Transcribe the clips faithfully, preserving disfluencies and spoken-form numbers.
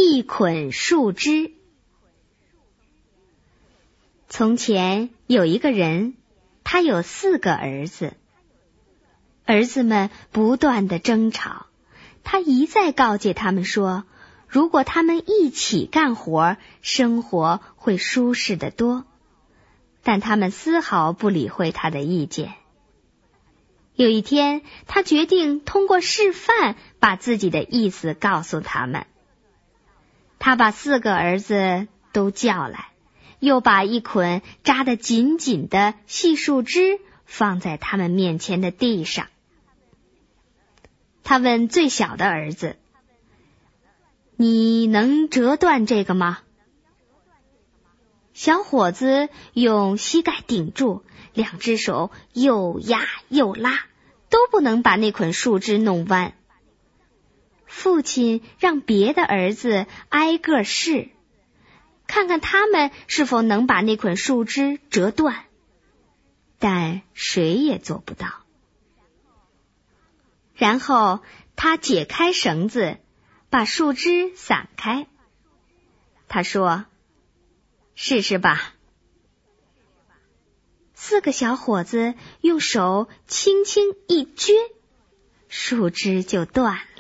一捆树枝。从前有一个人，他有四个儿子，儿子们不断地争吵，他一再告诫他们说，如果他们一起干活，生活会舒适得多，但他们丝毫不理会他的意见。有一天，他决定通过示范把自己的意思告诉他们。他把四个儿子都叫来，又把一捆扎得紧紧的细树枝放在他们面前的地上。他问最小的儿子，你能折断这个吗？小伙子用膝盖顶住，两只手又压又拉，都不能把那捆树枝弄弯。父亲让别的儿子挨个试，看看他们是否能把那捆树枝折断，但谁也做不到。然后他解开绳子，把树枝散开。他说，试试吧。四个小伙子用手轻轻一撅，树枝就断了。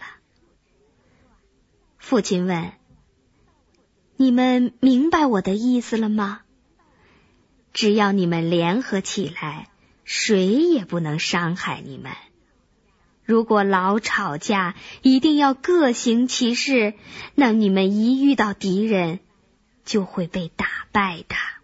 父亲问，你们明白我的意思了吗？只要你们联合起来，谁也不能伤害你们。如果老吵架，一定要各行其事，那你们一遇到敌人，就会被打败的。